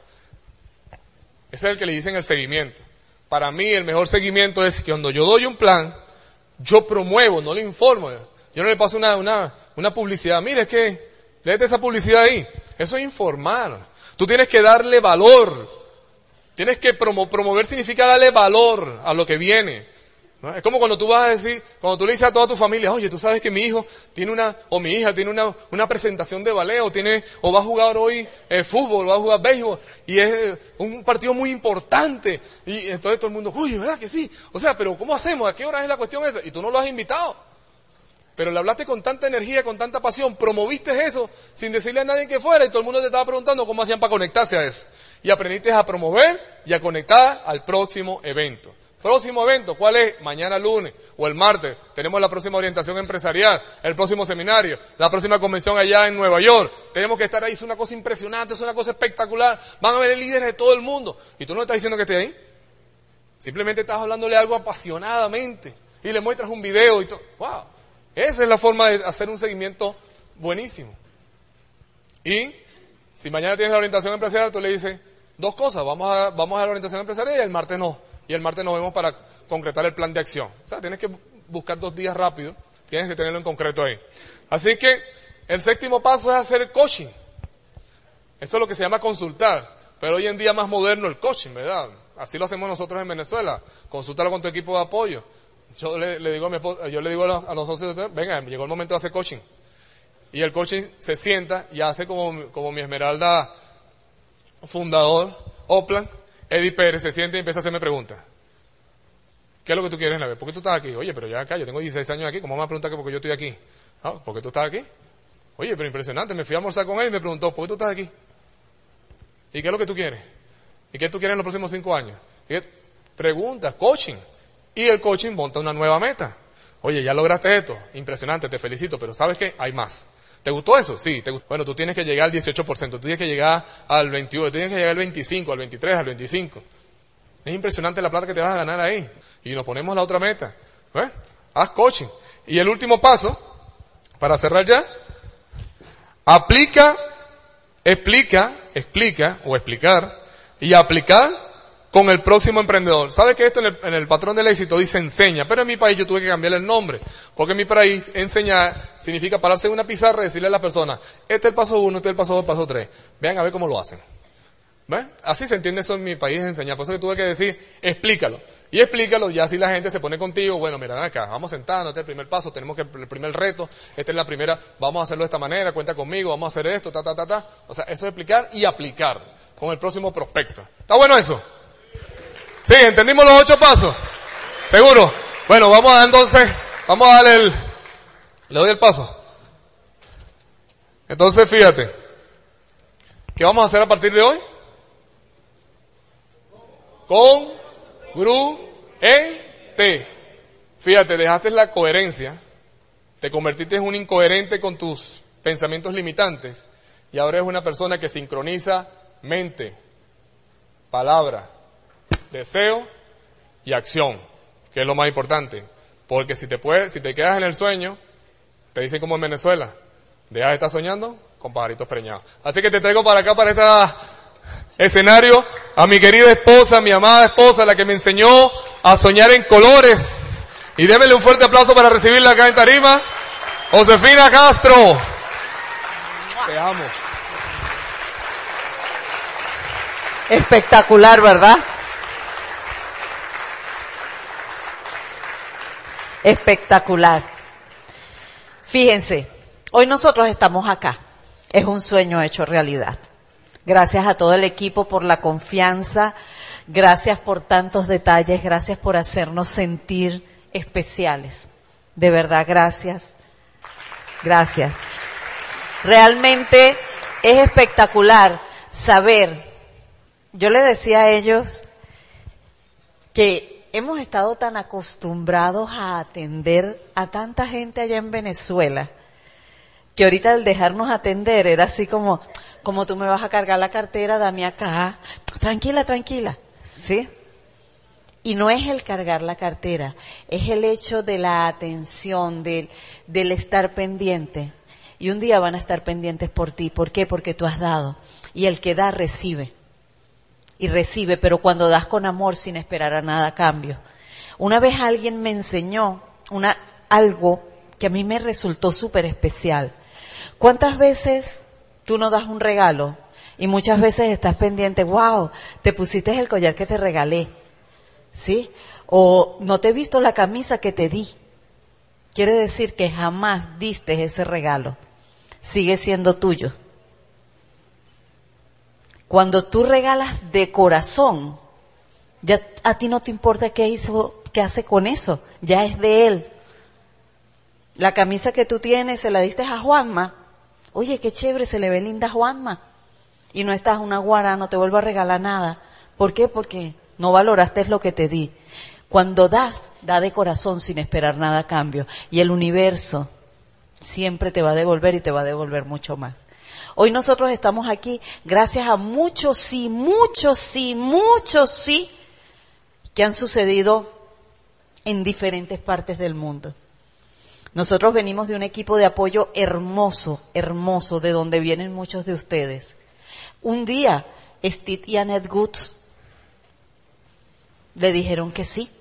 Speaker 2: Ese es el que le dicen el seguimiento. Para mí el mejor seguimiento es que cuando yo doy un plan, yo promuevo, no le informo. Yo no le paso una, una, una publicidad. Mire, es que, léete esa publicidad ahí. Eso es informar. Tú tienes que darle valor. Tienes que promo, promover significa darle valor a lo que viene. ¿No? Es como cuando tú vas a decir, cuando tú le dices a toda tu familia, oye, tú sabes que mi hijo tiene una, o mi hija tiene una, una presentación de ballet, o tiene, o va a jugar hoy eh, fútbol, va a jugar béisbol, y es eh, un partido muy importante. Y entonces todo el mundo, oye, ¿verdad que sí? O sea, pero ¿cómo hacemos? ¿A qué hora es la cuestión esa? Y tú no lo has invitado. Pero le hablaste con tanta energía, con tanta pasión, promoviste eso sin decirle a nadie que fuera, y todo el mundo te estaba preguntando cómo hacían para conectarse a eso. Y aprendiste a promover y a conectar al próximo evento. Próximo evento, ¿cuál es? Mañana lunes o el martes. Tenemos la próxima orientación empresarial, el próximo seminario, la próxima convención allá en Nueva York. Tenemos que estar ahí, es una cosa impresionante, es una cosa espectacular. Van a ver líderes de todo el mundo. Y tú no estás diciendo que estés ahí. Simplemente estás hablándole algo apasionadamente. Y le muestras un video y todo. ¡Wow! Esa es la forma de hacer un seguimiento buenísimo. Y si mañana tienes la orientación empresarial, tú le dices dos cosas. Vamos a, vamos a la orientación empresarial y el martes no. Y el martes nos vemos para concretar el plan de acción. O sea, tienes que buscar dos días rápido, tienes que tenerlo en concreto ahí. Así que el séptimo paso es hacer coaching. Eso es lo que se llama consultar. Pero hoy en día más moderno el coaching, ¿verdad? Así lo hacemos nosotros en Venezuela. Consúltalo con tu equipo de apoyo. Yo le, le digo a mi esposa, yo le digo a los, a los socios, venga, llegó el momento de hacer coaching. Y el coaching se sienta y hace como, como mi esmeralda fundador, Oplan, Eddie Pérez, se siente y empieza a hacerme preguntas. ¿Qué es lo que tú quieres en la vida? ¿Por qué tú estás aquí? Oye, pero ya acá, yo tengo dieciséis años aquí, ¿cómo me vas a preguntar que por qué yo estoy aquí? ¿Ah? ¿Por qué tú estás aquí? Oye, pero impresionante, me fui a almorzar con él y me preguntó, ¿por qué tú estás aquí? ¿Y qué es lo que tú quieres? ¿Y qué tú quieres en los próximos cinco años? Y preguntas, coaching. Y el coaching monta una nueva meta. Oye, ya lograste esto, impresionante, te felicito, pero ¿sabes qué? Hay más. ¿Te gustó eso? Sí. Te gustó. Bueno, tú tienes que llegar al dieciocho por ciento, tú tienes que llegar al veintiuno, tú tienes que llegar al veinticinco, al veintitrés, al veinticinco. Es impresionante la plata que te vas a ganar ahí. Y nos ponemos la otra meta. ¿Ves? Haz coaching. Y el último paso, para cerrar ya, aplica, explica, explica o explicar y aplicar con el próximo emprendedor. ¿Sabe que esto en el, en el patrón del éxito dice enseña? Pero en mi país yo tuve que cambiarle el nombre. Porque en mi país enseñar significa pararse en una pizarra y decirle a las personas, este es el paso uno, este es el paso dos, el paso tres. Vean a ver cómo lo hacen. ¿Ves? Así se entiende eso en mi país, enseñar. Por eso que tuve que decir, explícalo. Y explícalo, ya si la gente se pone contigo, bueno, mira, ven acá, vamos sentando, este es el primer paso, tenemos que el primer reto, esta es la primera, vamos a hacerlo de esta manera, cuenta conmigo, vamos a hacer esto, ta, ta, ta, ta. O sea, eso es explicar y aplicar con el próximo prospecto. ¿Está bueno eso? Sí, ¿entendimos los ocho pasos? ¿Seguro? Bueno, vamos a dar entonces, vamos a darle el, le doy el paso. Entonces, fíjate, ¿qué vamos a hacer a partir de hoy? Congruente. Fíjate, dejaste la coherencia, te convertiste en un incoherente con tus pensamientos limitantes Y ahora es una persona que sincroniza mente, palabra, deseo y acción, que es lo más importante. Porque si te puedes, si te quedas en el sueño, te dicen como en Venezuela, deja de estar soñando con pajaritos preñados. Así que te traigo para acá, para este escenario, a mi querida esposa, mi amada esposa, la que me enseñó a soñar en colores. Y démele un fuerte aplauso para recibirla acá en tarima, Josefina Castro. Te amo.
Speaker 3: Espectacular, ¿verdad? Espectacular. Fíjense, hoy nosotros estamos acá. Es un sueño hecho realidad. Gracias a todo el equipo por la confianza, gracias por tantos detalles, gracias por hacernos sentir especiales. De verdad, gracias. Gracias. Realmente es espectacular saber. Yo le decía a ellos que hemos estado tan acostumbrados a atender a tanta gente allá en Venezuela, que ahorita al dejarnos atender era así como, como tú me vas a cargar la cartera, dame acá, tranquila, tranquila, ¿sí? Y no es el cargar la cartera, es el hecho de la atención, del, del estar pendiente. Y un día van a estar pendientes por ti. ¿Por qué? Porque tú has dado. Y el que da, recibe. Y recibe, pero cuando das con amor sin esperar a nada a cambio. Una vez alguien me enseñó una, algo que a mí me resultó súper especial. ¿Cuántas veces tú no das un regalo? Y muchas veces estás pendiente, wow, te pusiste el collar que te regalé, ¿sí? O no te he visto la camisa que te di. Quiere decir que jamás diste ese regalo. Sigue siendo tuyo. Cuando tú regalas de corazón, ya a ti no te importa qué hizo, qué hace con eso, ya es de él. La camisa que tú tienes se la diste a Juanma. Oye, qué chévere, se le ve linda a Juanma. Y no estás una guara, no te vuelvo a regalar nada. ¿Por qué? Porque no valoraste lo que te di. Cuando das, da de corazón sin esperar nada a cambio. Y el universo siempre te va a devolver y te va a devolver mucho más. Hoy nosotros estamos aquí gracias a muchos sí, muchos sí, muchos sí que han sucedido en diferentes partes del mundo. Nosotros venimos de un equipo de apoyo hermoso, hermoso, de donde vienen muchos de ustedes. Un día, Steve y Annette Goods le dijeron que sí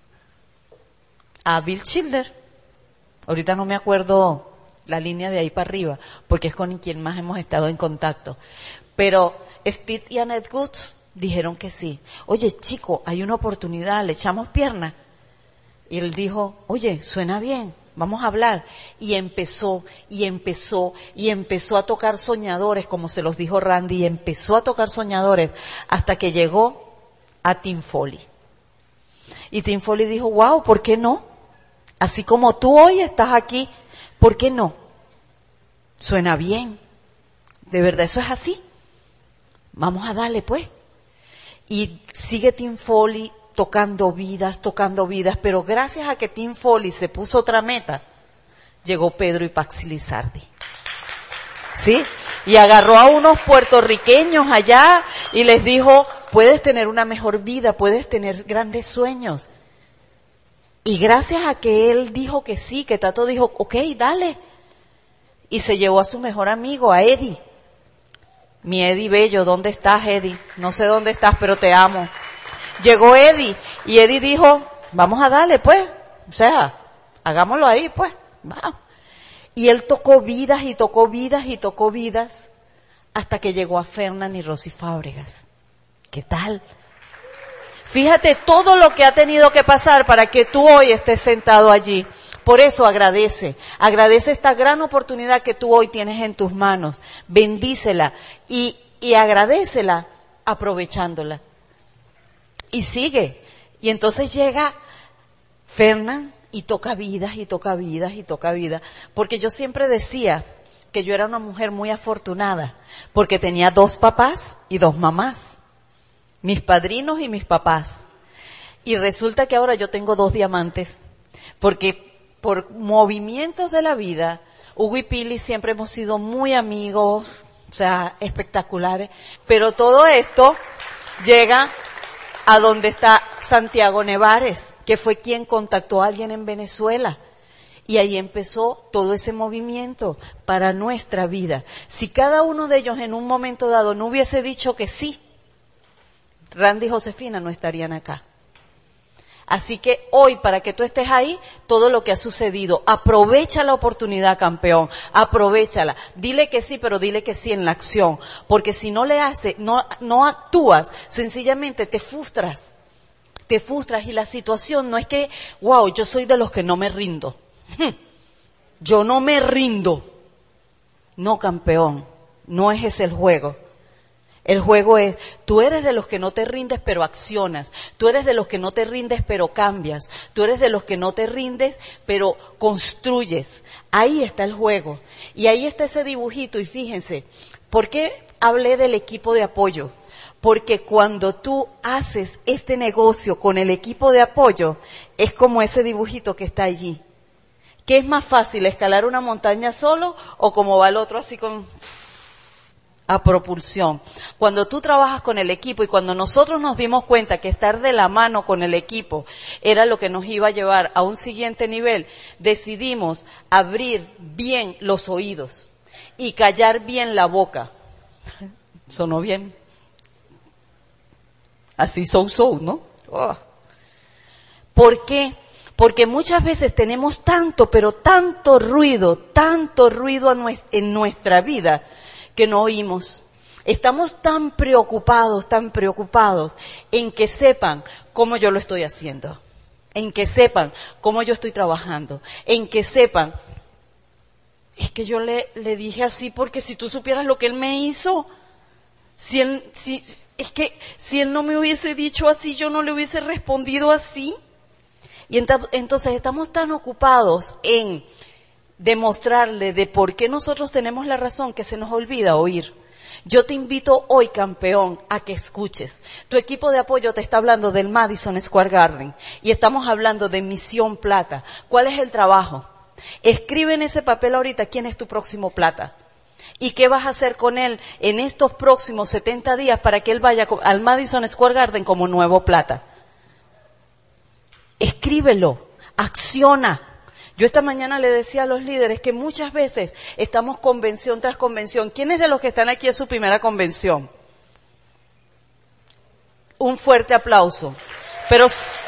Speaker 3: a Bill Childer. Ahorita no me acuerdo la línea de ahí para arriba, porque es con quien más hemos estado en contacto. Pero Steve y Annette Goods dijeron que sí. Oye, chico, hay una oportunidad, le echamos pierna. Y él dijo, oye, suena bien, vamos a hablar. Y empezó, y empezó, y empezó a tocar soñadores, como se los dijo Randy, y empezó a tocar soñadores hasta que llegó a Tim Foley. Y Tim Foley dijo, wow, ¿por qué no? Así como tú hoy estás aquí, ¿por qué no? Suena bien. De verdad, eso es así. Vamos a darle, pues. Y sigue Tim Foley tocando vidas, tocando vidas, pero gracias a que Tim Foley se puso otra meta, llegó Pedro y Paxi Lizardi. ¿Sí? Y agarró a unos puertorriqueños allá y les dijo, puedes tener una mejor vida, puedes tener grandes sueños. Y gracias a que él dijo que sí, que Tato dijo, ok, dale. Y se llevó a su mejor amigo, a Eddie. Mi Eddie Bello, ¿dónde estás, Eddie? No sé dónde estás, pero te amo. Llegó Eddie y Eddie dijo, vamos a darle, pues. O sea, hagámoslo ahí, pues. Vamos. Y él tocó vidas y tocó vidas y tocó vidas hasta que llegó a Fernán y Rosy Fábregas. ¿Qué tal? Fíjate todo lo que ha tenido que pasar para que tú hoy estés sentado allí. Por eso agradece, agradece esta gran oportunidad que tú hoy tienes en tus manos. Bendícela y, y agradécela aprovechándola. Y sigue. Y entonces llega Fernán y toca vidas y toca vidas y toca vidas. Porque yo siempre decía que yo era una mujer muy afortunada, porque tenía dos papás y dos mamás. Mis padrinos y mis papás. Y resulta que ahora yo tengo dos diamantes, porque por movimientos de la vida, Hugo y Pili siempre hemos sido muy amigos, o sea, espectaculares. Pero todo esto llega a donde está Santiago Nevares, que fue quien contactó a alguien en Venezuela. Y ahí empezó todo ese movimiento para nuestra vida. Si cada uno de ellos en un momento dado no hubiese dicho que sí, Randy y Josefina no estarían acá. Así que hoy, para que tú estés ahí, todo lo que ha sucedido, aprovecha la oportunidad, campeón, aprovechala. Dile que sí, pero dile que sí en la acción, porque si no le haces, no, no actúas, sencillamente te frustras, te frustras y la situación no es que, wow, yo soy de los que no me rindo. Yo no me rindo. No, campeón, no es ese el juego. El juego es, tú eres de los que no te rindes pero accionas, tú eres de los que no te rindes pero cambias, tú eres de los que no te rindes pero construyes. Ahí está el juego y ahí está ese dibujito y fíjense, ¿por qué hablé del equipo de apoyo? Porque cuando tú haces este negocio con el equipo de apoyo, es como ese dibujito que está allí. ¿Qué es más fácil, escalar una montaña solo o como va el otro así con... a propulsión? Cuando tú trabajas con el equipo y cuando nosotros nos dimos cuenta que estar de la mano con el equipo era lo que nos iba a llevar a un siguiente nivel, decidimos abrir bien los oídos y callar bien la boca. ¿Sonó bien? Así so-so, ¿no? Oh. ¿Por qué? Porque muchas veces tenemos tanto, pero tanto ruido, tanto ruido en nuestra vida, que no oímos. Estamos tan preocupados, tan preocupados en que sepan cómo yo lo estoy haciendo, en que sepan cómo yo estoy trabajando, en que sepan, es que yo le, le dije así porque si tú supieras lo que él me hizo, si él, si, es que si él no me hubiese dicho así, yo no le hubiese respondido así. Y ent- entonces estamos tan ocupados en demostrarle de por qué nosotros tenemos la razón que se nos olvida oír. Yo te invito hoy, campeón, a que escuches. Tu equipo de apoyo te está hablando del Madison Square Garden y estamos hablando de Misión Plata. ¿Cuál es el trabajo? Escribe en ese papel ahorita quién es tu próximo plata y qué vas a hacer con él en estos próximos setenta días para que él vaya al Madison Square Garden como nuevo plata. Escríbelo, acciona. Yo esta mañana le decía a los líderes que muchas veces estamos convención tras convención. ¿Quiénes de los que están aquí es su primera convención? Un fuerte aplauso. Pero,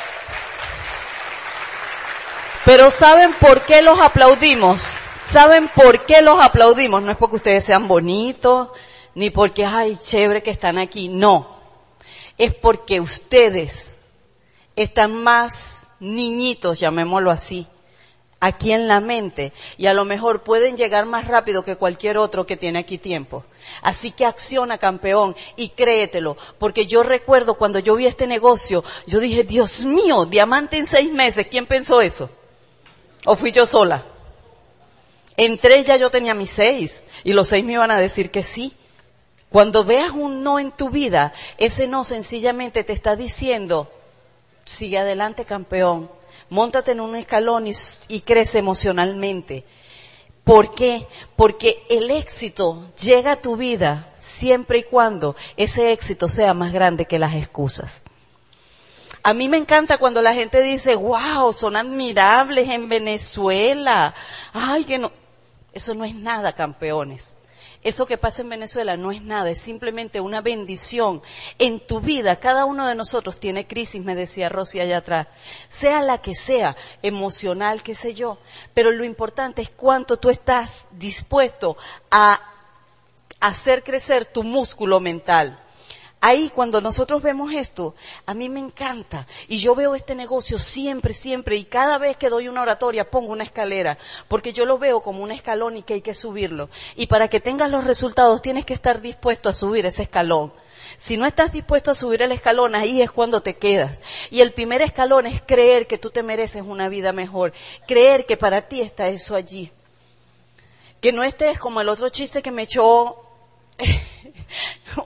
Speaker 3: pero ¿saben por qué los aplaudimos? ¿Saben por qué los aplaudimos? No es porque ustedes sean bonitos, ni porque, ay, chévere que están aquí. No, es porque ustedes están más niñitos, llamémoslo así, aquí en la mente, y a lo mejor pueden llegar más rápido que cualquier otro que tiene aquí tiempo. Así que acciona, campeón, y créetelo, porque yo recuerdo cuando yo vi este negocio, yo dije, Dios mío, diamante en seis meses, ¿quién pensó eso? ¿O fui yo sola? Entré, ya yo tenía mis seis, y los seis me iban a decir que sí. Cuando veas un no en tu vida, ese no sencillamente te está diciendo, sigue adelante, campeón. Móntate en un escalón y, y crece emocionalmente. ¿Por qué? Porque el éxito llega a tu vida siempre y cuando ese éxito sea más grande que las excusas. A mí me encanta cuando la gente dice, wow, son admirables en Venezuela. Ay, que no. Eso no es nada, campeones. Eso que pasa en Venezuela no es nada, es simplemente una bendición en tu vida. Cada uno de nosotros tiene crisis, me decía Rosy allá atrás, sea la que sea, emocional, qué sé yo. Pero lo importante es cuánto tú estás dispuesto a hacer crecer tu músculo mental. Ahí, cuando nosotros vemos esto, a mí me encanta. Y yo veo este negocio siempre, siempre. Y cada vez que doy una oratoria, pongo una escalera. Porque yo lo veo como un escalón y que hay que subirlo. Y para que tengas los resultados, tienes que estar dispuesto a subir ese escalón. Si no estás dispuesto a subir el escalón, ahí es cuando te quedas. Y el primer escalón es creer que tú te mereces una vida mejor. Creer que para ti está eso allí. Que no estés como el otro chiste que me echó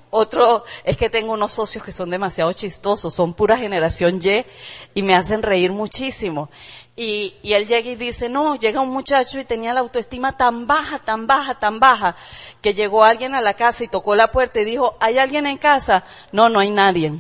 Speaker 3: Otro, es que tengo unos socios que son demasiado chistosos, son pura generación Y y me hacen reír muchísimo. Y, y él llega y dice, no, llega un muchacho y tenía la autoestima tan baja, tan baja, tan baja, que llegó alguien a la casa y tocó la puerta y dijo, ¿hay alguien en casa? No, no hay nadie.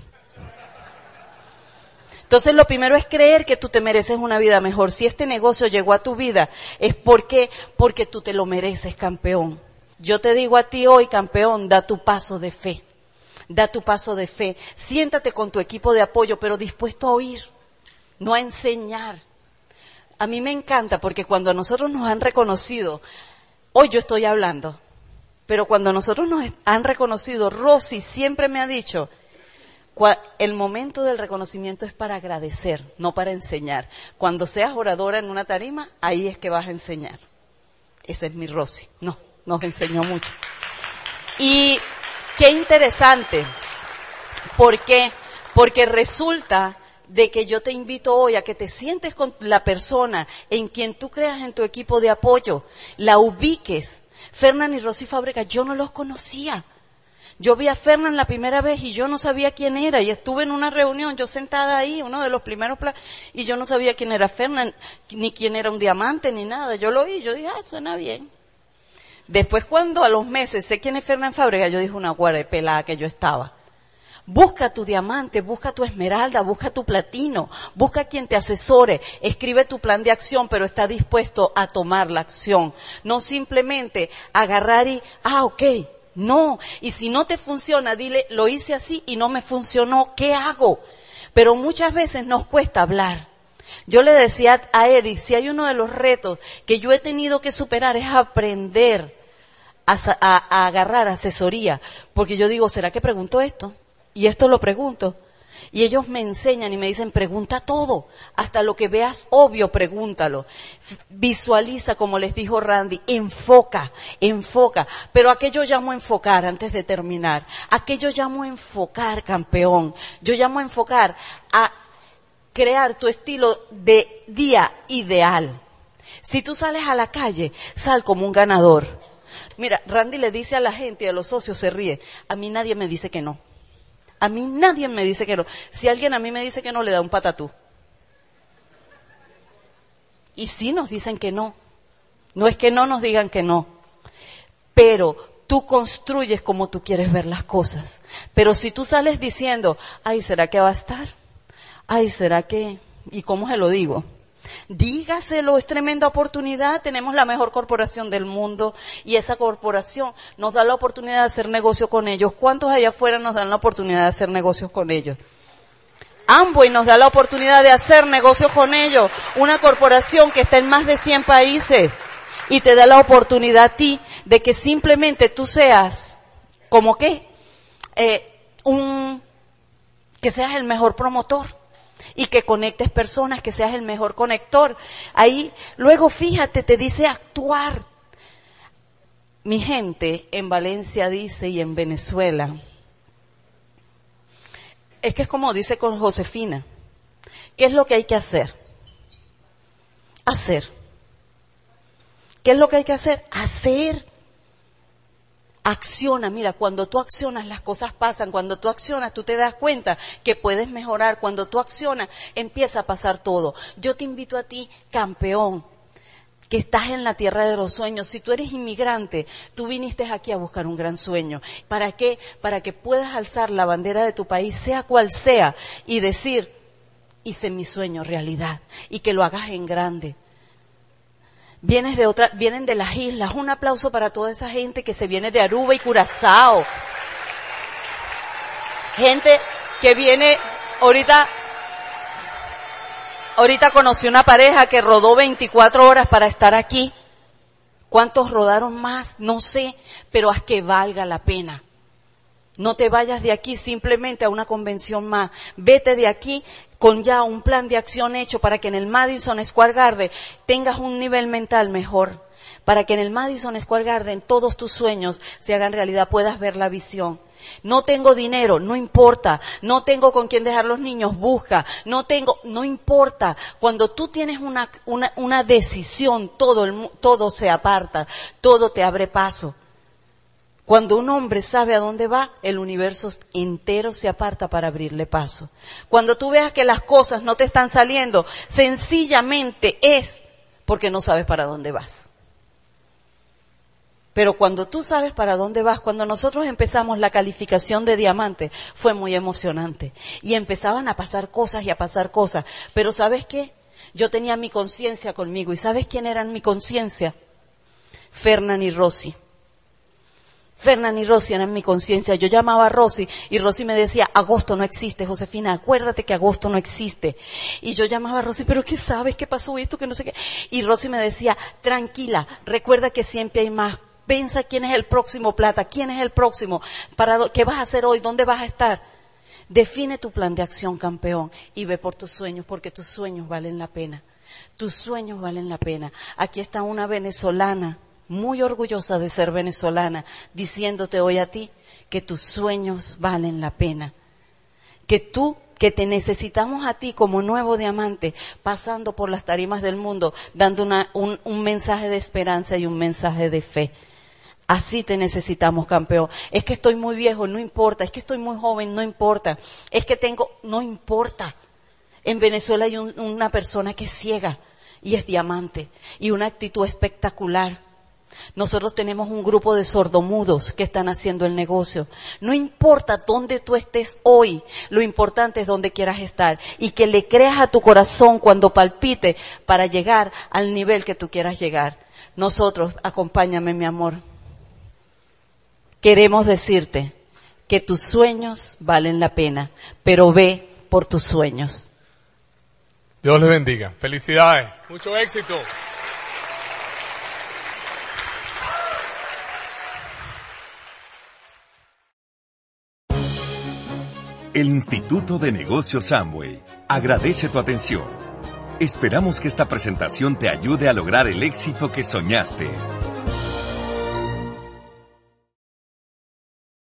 Speaker 3: Entonces lo primero es creer que tú te mereces una vida mejor. Si este negocio llegó a tu vida, es porque, porque tú te lo mereces, campeón. Yo te digo a ti hoy, campeón, da tu paso de fe. Da tu paso de fe. Siéntate con tu equipo de apoyo, pero dispuesto a oír, no a enseñar. A mí me encanta porque cuando a nosotros nos han reconocido, hoy yo estoy hablando, pero cuando a nosotros nos han reconocido, Rosy siempre me ha dicho, el momento del reconocimiento es para agradecer, no para enseñar. Cuando seas oradora en una tarima, ahí es que vas a enseñar. Esa es mi Rosy. No, nos enseñó mucho. Y qué interesante. ¿Por qué? Porque resulta de que yo te invito hoy a que te sientes con la persona en quien tú creas en tu equipo de apoyo, la ubiques. Fernán y Rosy Fábrega, yo no los conocía. Yo vi a Fernán la primera vez y yo no sabía quién era, y estuve en una reunión, yo sentada ahí, uno de los primeros, pla- y yo no sabía quién era Fernán, ni quién era un diamante, ni nada. Yo lo oí, yo dije, ah, suena bien. Después, cuando a los meses sé quién es Fernán Fábrega, yo dije, una guarda pelada que yo estaba. Busca tu diamante, busca tu esmeralda, busca tu platino, busca quien te asesore, escribe tu plan de acción, pero está dispuesto a tomar la acción. No simplemente agarrar y, ah, ok, no. Y si no te funciona, dile, lo hice así y no me funcionó, ¿qué hago? Pero muchas veces nos cuesta hablar. Yo le decía a Eddie, si hay uno de los retos que yo he tenido que superar es aprender a, a, a agarrar asesoría, porque yo digo, ¿será que pregunto esto? Y esto lo pregunto. Y ellos me enseñan y me dicen, pregunta todo, hasta lo que veas obvio, pregúntalo. Visualiza, como les dijo Randy, enfoca, enfoca. Pero ¿a qué yo llamo enfocar antes de terminar? ¿A qué yo llamo enfocar, campeón? Yo llamo enfocar a crear tu estilo de día ideal. Si tú sales a la calle, sal como un ganador. Mira, Randy le dice a la gente y a los socios, se ríe, a mí nadie me dice que no. A mí nadie me dice que no. Si alguien a mí me dice que no, le da un patatú. Y sí nos dicen que no. No es que no nos digan que no. Pero tú construyes como tú quieres ver las cosas. Pero si tú sales diciendo, ay, ¿será que va a estar? Ay, ¿será que? ¿Y cómo se lo digo? Dígaselo, es tremenda oportunidad, tenemos la mejor corporación del mundo y esa corporación nos da la oportunidad de hacer negocio con ellos. ¿Cuántos allá afuera nos dan la oportunidad de hacer negocios con ellos? Amway nos da la oportunidad de hacer negocios con ellos, una corporación que está en más de cien países y te da la oportunidad a ti de que simplemente tú seas, ¿como qué? Eh, un, que seas el mejor promotor. Y que conectes personas, que seas el mejor conector. Ahí, luego fíjate, te dice actuar. Mi gente en Valencia dice, y en Venezuela, es que es como dice con Josefina, ¿qué es lo que hay que hacer? Hacer. ¿Qué es lo que hay que hacer? Hacer. Acciona, mira, cuando tú accionas las cosas pasan, cuando tú accionas tú te das cuenta que puedes mejorar, cuando tú accionas empieza a pasar todo. Yo te invito a ti, campeón, que estás en la tierra de los sueños. Si tú eres inmigrante, tú viniste aquí a buscar un gran sueño. ¿Para qué? Para que puedas alzar la bandera de tu país, sea cual sea, y decir, hice mi sueño realidad, y que lo hagas en grande. Vienes de otra, vienen de las islas. Un aplauso para toda esa gente que se viene de Aruba y Curazao. Gente que viene, ahorita, ahorita conocí una pareja que rodó veinticuatro horas para estar aquí. ¿Cuántos rodaron más? No sé, pero haz que valga la pena. No te vayas de aquí simplemente a una convención más. Vete de aquí con ya un plan de acción hecho para que en el Madison Square Garden tengas un nivel mental mejor. Para que en el Madison Square Garden todos tus sueños se hagan realidad, puedas ver la visión. No tengo dinero, no importa. No tengo con quién dejar los niños, busca. No tengo, no importa. Cuando tú tienes una, una, una decisión, todo, el, todo se aparta, todo te abre paso. Cuando un hombre sabe a dónde va, el universo entero se aparta para abrirle paso. Cuando tú veas que las cosas no te están saliendo, sencillamente es porque no sabes para dónde vas. Pero cuando tú sabes para dónde vas, cuando nosotros empezamos la calificación de diamante, fue muy emocionante. Y empezaban a pasar cosas y a pasar cosas. Pero ¿sabes qué? Yo tenía mi conciencia conmigo. ¿Y sabes quién era mi conciencia? Fernan y Rosy. Fernan y Rosy eran mi conciencia. Yo llamaba a Rosy y Rosy me decía, agosto no existe, Josefina, acuérdate que agosto no existe. Y yo llamaba a Rosy, pero ¿qué sabes? ¿Qué pasó esto? Que no sé qué. Y Rosy me decía, tranquila, recuerda que siempre hay más. Piensa quién es el próximo plata, quién es el próximo, para qué vas a hacer hoy, dónde vas a estar. Define tu plan de acción, campeón, y ve por tus sueños, porque tus sueños valen la pena. Tus sueños valen la pena. Aquí está una venezolana, muy orgullosa de ser venezolana, diciéndote hoy a ti que tus sueños valen la pena. Que tú, que te necesitamos a ti como nuevo diamante, pasando por las tarimas del mundo, dando una, un, un mensaje de esperanza y un mensaje de fe. Así te necesitamos, campeón. Es que estoy muy viejo, no importa. Es que estoy muy joven, no importa. Es que tengo, no importa. En Venezuela hay un, una persona que es ciega y es diamante y una actitud espectacular. Nosotros tenemos un grupo de sordomudos que están haciendo el negocio. No importa dónde tú estés hoy, lo importante es dónde quieras estar y que le creas a tu corazón cuando palpite para llegar al nivel que tú quieras llegar. Nosotros, acompáñame, mi amor. Queremos decirte que tus sueños valen la pena, pero ve por tus sueños.
Speaker 2: Dios les bendiga. Felicidades. Mucho éxito.
Speaker 1: El Instituto de Negocios Amway agradece tu atención. Esperamos que esta presentación te ayude a lograr el éxito que soñaste.